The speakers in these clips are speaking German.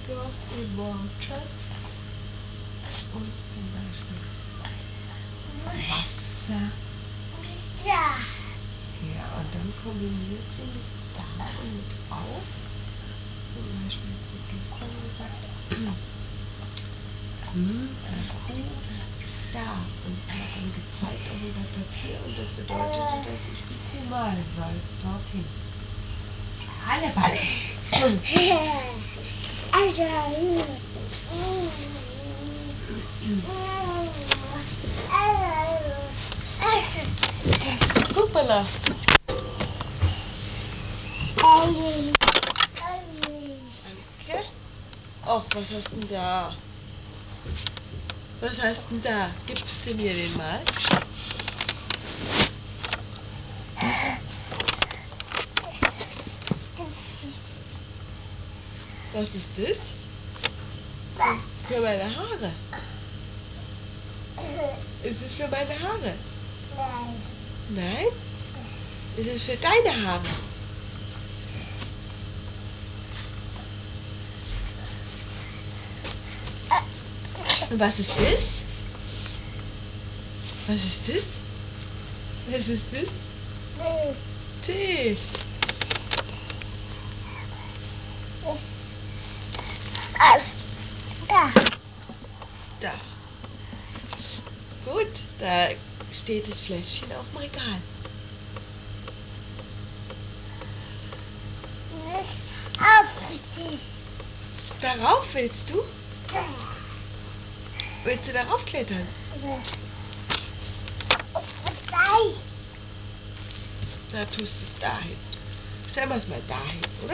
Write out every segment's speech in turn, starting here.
noch im Wortschatz. Und zum Beispiel Wasser. Ja. Ja, und dann kombiniert sie mit da und mit auf. Zum Beispiel hat sie gestern gesagt, Kuh, da. Und hat dann gezeigt auf dem Blatt Papier und das bedeutete, dass ich die Kuh malen soll. Dorthin. Hannibal! Hoppala! Danke. Och, was hast denn da? Was hast denn da? Gibst du mir den mal? Was ist das? Für meine Haare. Ist es für meine Haare? Nein. Nein? Ist es für deine Haare? Und was ist das? Was ist das? Was ist das? Tee. Da. Da. Gut, da steht das Fläschchen auf dem Regal. Darauf willst du? Willst du darauf klettern? Da tust du es dahin. Stellen wir es mal dahin, oder?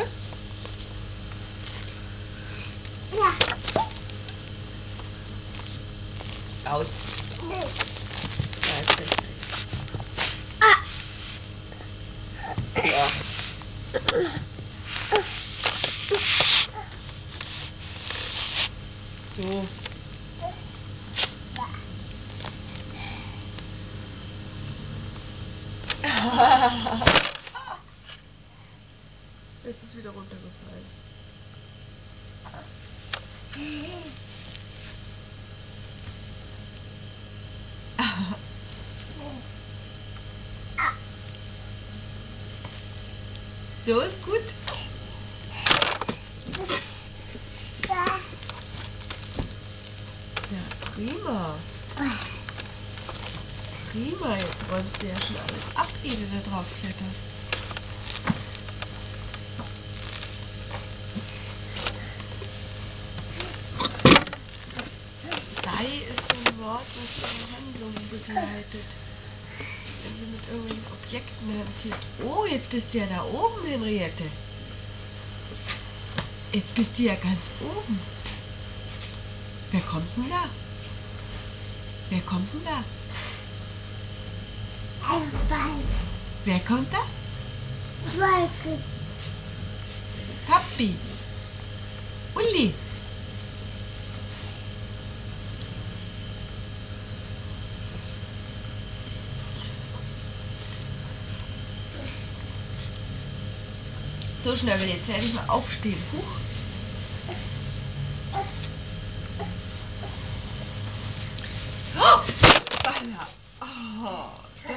Aus. Da ist besser. Ja. So. Jetzt ist wieder runtergefallen. So ist gut. Ja, prima. Prima, jetzt räumst du ja schon alles ab, ehe du da drauf kletterst. Sei ist so ein Wort, was ihre Handlungen begleitet. Wenn sie mit irgendwelchen Objekten hantiert. Oh, jetzt bist du ja da oben, Henriette. Jetzt bist du ja ganz oben. Wer kommt denn da? Wer kommt denn da? Wer kommt da? Papi. Uli. So schnell, wenn jetzt werde ich mal aufstehen. Huch. Oh, Balla. Oh.